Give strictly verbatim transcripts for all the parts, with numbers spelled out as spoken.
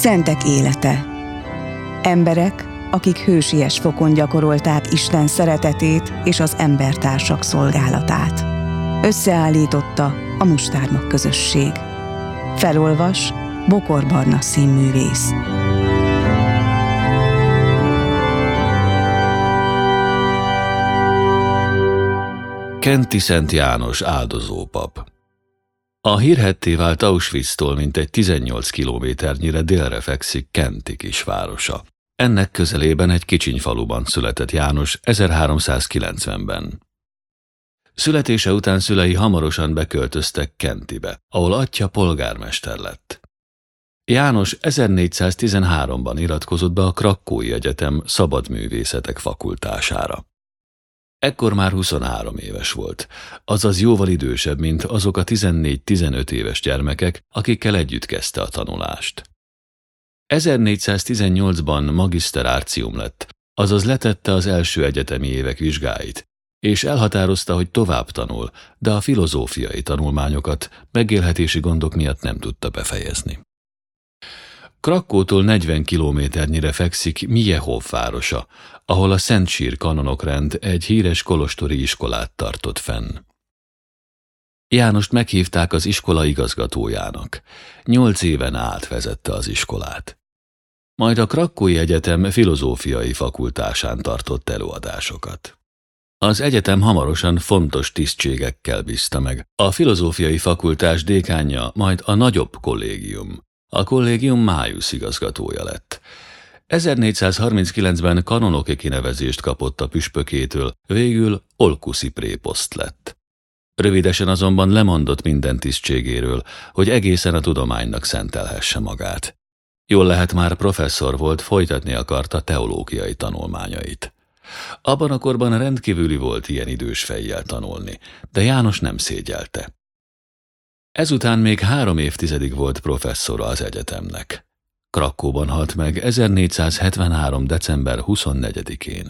Szentek élete. Emberek, akik hősies fokon gyakorolták Isten szeretetét és az embertársak szolgálatát. Összeállította a Mustármag közösség. Felolvas Bokor Barna színművész. Kenti Szent János áldozópap. A hírhedté vált Auschwitztól mintegy tizennyolc kilométernyire délre fekszik Kenti kisvárosa. Ennek közelében egy kicsiny faluban született János ezerháromszázkilencvenben. Születése után szülei hamarosan beköltöztek Kentibe, ahol atyja polgármester lett. János ezernégyszáztizenháromban iratkozott be a Krakkói Egyetem szabadművészetek fakultására. Ekkor már huszonhárom éves volt, azaz jóval idősebb, mint azok a tizennégy-tizenöt éves gyermekek, akikkel együtt kezdte a tanulást. ezernégyszáztizennyolcban magister artium lett, azaz letette az első egyetemi évek vizsgáit, és elhatározta, hogy tovább tanul, de a filozófiai tanulmányokat megélhetési gondok miatt nem tudta befejezni. Krakkótól negyven kilométernyire fekszik Miehov városa, ahol a Szent Sír kanonokrend egy híres kolostori iskolát tartott fenn. Jánost meghívták az iskola igazgatójának. Nyolc éven át vezette az iskolát. Majd a Krakkói Egyetem filozófiai fakultásán tartott előadásokat. Az egyetem hamarosan fontos tisztségekkel bízta meg. A filozófiai fakultás dékánja, majd a nagyobb kollégium. A kollégium májusz igazgatója lett. ezernégyszázharminckilencben kanonoki kinevezést kapott a püspökétől, végül olkuszi préposzt lett. Rövidesen azonban lemondott minden tisztségéről, hogy egészen a tudománynak szentelhesse magát. Jól lehet, már professzor volt, folytatni akarta teológiai tanulmányait. Abban a korban rendkívüli volt ilyen idős fejjel tanulni, de János nem szégyelte. Ezután még három évtizedig volt professzora az egyetemnek. Krakkóban halt meg ezernégyszázhetvenhárom. december huszonnegyedikén.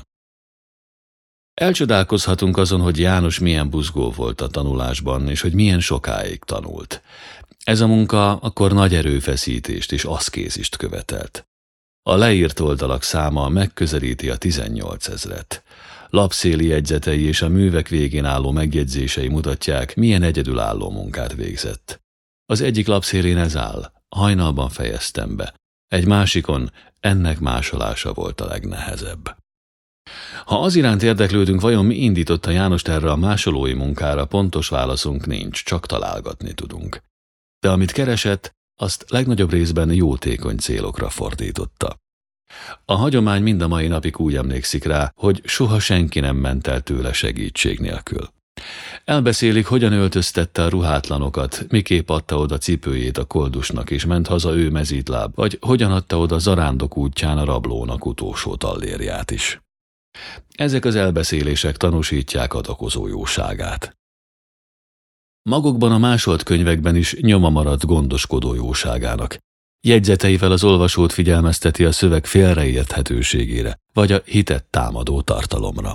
Elcsodálkozhatunk azon, hogy János milyen buzgó volt a tanulásban, és hogy milyen sokáig tanult. Ez a munka akkor nagy erőfeszítést és aszkézist követelt. A leírt oldalak száma megközelíti a tizennyolcezret. Lapszéli jegyzetei és a művek végén álló megjegyzései mutatják, milyen egyedülálló munkát végzett. Az egyik lapszélén ez áll: hajnalban fejeztem be. Egy másikon ennek másolása volt a legnehezebb. Ha az iránt érdeklődünk, vajon mi indította Jánost erre a másolói munkára, pontos válaszunk nincs, csak találgatni tudunk. De amit keresett, azt legnagyobb részben jótékony célokra fordította. A hagyomány mind a mai napig úgy emlékszik rá, hogy soha senki nem ment el tőle segítség nélkül. Elbeszélik, hogyan öltöztette a ruhátlanokat, miképp adta oda cipőjét a koldusnak, és ment haza ő mezítláb, vagy hogyan adta oda zarándok útján a rablónak utolsó tallérját is. Ezek az elbeszélések tanúsítják adakozó jóságát. Magukban a másolt könyvekben is nyoma maradt gondoskodó jóságának. Jegyzeteivel az olvasót figyelmezteti a szöveg félreérthetőségére, vagy a hitet támadó tartalomra.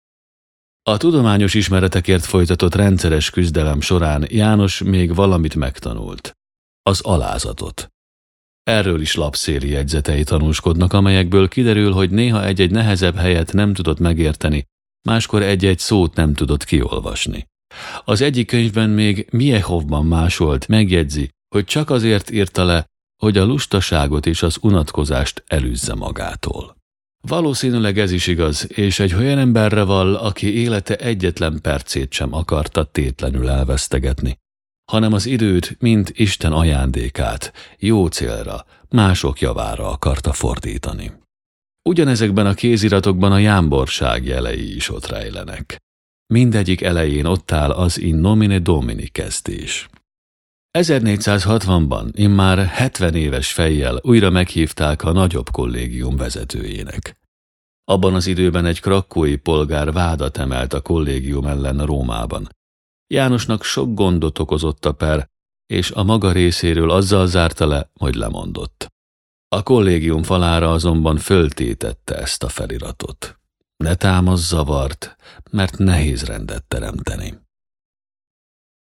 A tudományos ismeretekért folytatott rendszeres küzdelem során János még valamit megtanult: az alázatot. Erről is lapszéli jegyzetei tanúskodnak, amelyekből kiderül, hogy néha egy-egy nehezebb helyet nem tudott megérteni, máskor egy-egy szót nem tudott kiolvasni. Az egyik könyvben még Miehovban másolt, megjegyzi, hogy csak azért írta le, hogy a lustaságot és az unatkozást elűzze magától. Valószínűleg ez is igaz, és egy olyan emberre vall, aki élete egyetlen percét sem akarta tétlenül elvesztegetni, hanem az időt, mint Isten ajándékát, jó célra, mások javára akarta fordítani. Ugyanezekben a kéziratokban a jámborság jelei is ott rejlenek. Mindegyik elején ott áll az In nomine Domini kezdés. ezernégyszázhatvanban immár hetven éves fejjel újra meghívták a nagyobb kollégium vezetőjének. Abban az időben egy krakkói polgár vádat emelt a kollégium ellen Rómában. Jánosnak sok gondot okozott a per, és a maga részéről azzal zárta le, hogy lemondott. A kollégium falára azonban föltétette ezt a feliratot: ne támazz zavart, mert nehéz rendet teremteni.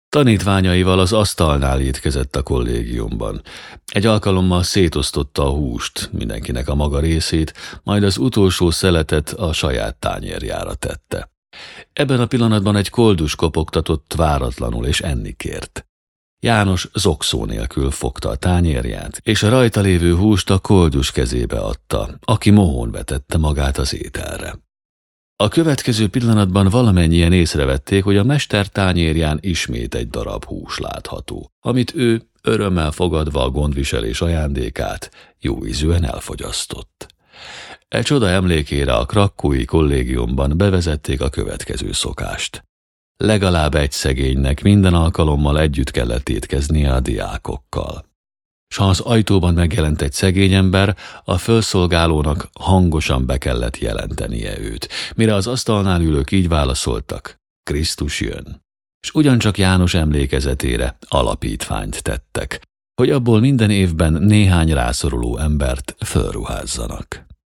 Tanítványaival az asztalnál étkezett a kollégiumban. Egy alkalommal szétosztotta a húst, mindenkinek a maga részét, majd az utolsó szeletet a saját tányérjára tette. Ebben a pillanatban egy koldus kopogtatott váratlanul, és enni kért. János zokszó nélkül fogta a tányérját, és a rajta lévő húst a koldus kezébe adta, aki mohón vetette magát az ételre. A következő pillanatban valamennyien észrevették, hogy a mester tányérján ismét egy darab hús látható, amit ő, örömmel fogadva a gondviselés ajándékát, jóízűen elfogyasztott. E csoda emlékére a krakkói kollégiumban bevezették a következő szokást. Legalább egy szegénynek minden alkalommal együtt kellett étkeznie a diákokkal. S ha az ajtóban megjelent egy szegény ember, a fölszolgálónak hangosan be kellett jelentenie őt, mire az asztalnál ülők így válaszoltak: Krisztus jön. És ugyancsak János emlékezetére alapítványt tettek, hogy abból minden évben néhány rászoruló embert fölruházzanak.